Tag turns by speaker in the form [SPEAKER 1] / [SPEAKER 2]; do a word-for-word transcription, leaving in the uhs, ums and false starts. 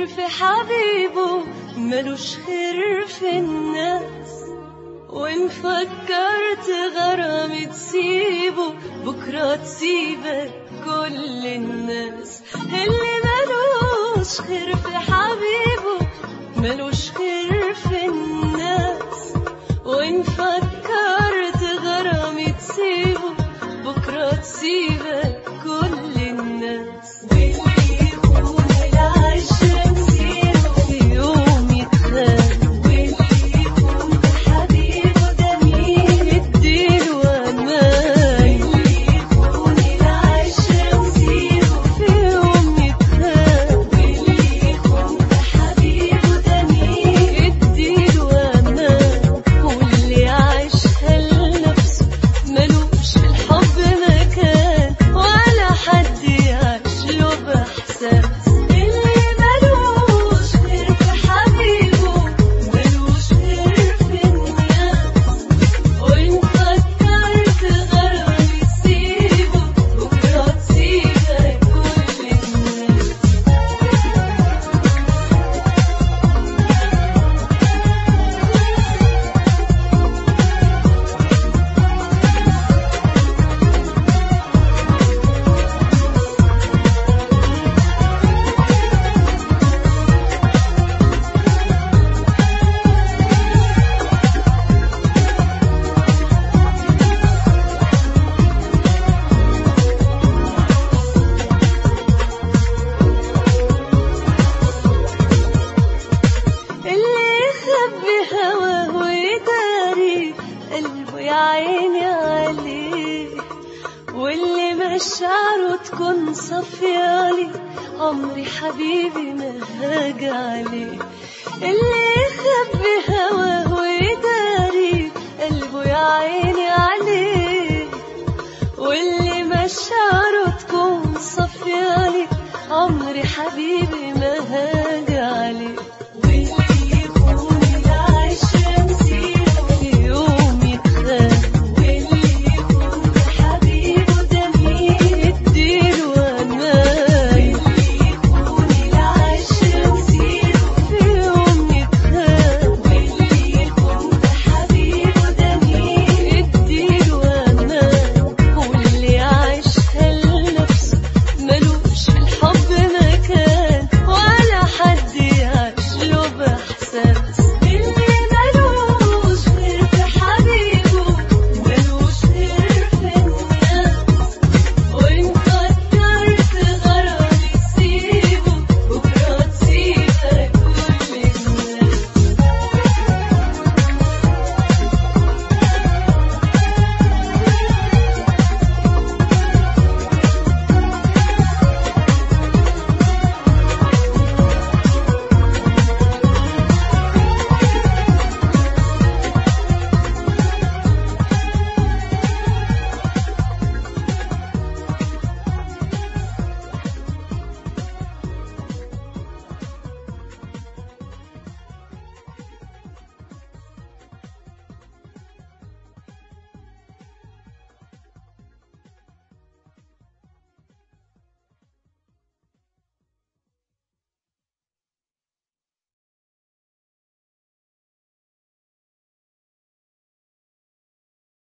[SPEAKER 1] في حبيبه ملوش خير في الناس، وإن فكرت غرامي تسيبه بكرة تسيبك كل الناس. اللي ملوش خير في حبيبه ملوش خير في الناس، وإن فكرت غرامي تسيبه بكرة تسيبك كل الناس. واللي يكون العشرة مسيره في يوم يتخان، واللي يكون حبيبه جميل اديله أمان، واللي يكون العشرة مسيره في يوم يتخان، واللي يكون حبيبه جميل اديله أمان. واللي عايشها لنفسه ملوش في الحب مكان، ولا حد يعيش له بإحساس. اللي ملوش غير في حبيبه ملوش غير في الناس، وإن فكرت غرامي تسيبه بكرة تسيبك كل الناس. اللي يخبي هواه ويداري قلبه يا عيني عليه، واللي مشاعره تكون صفيالي عمري حبيبي ما هاجي عليه. اللي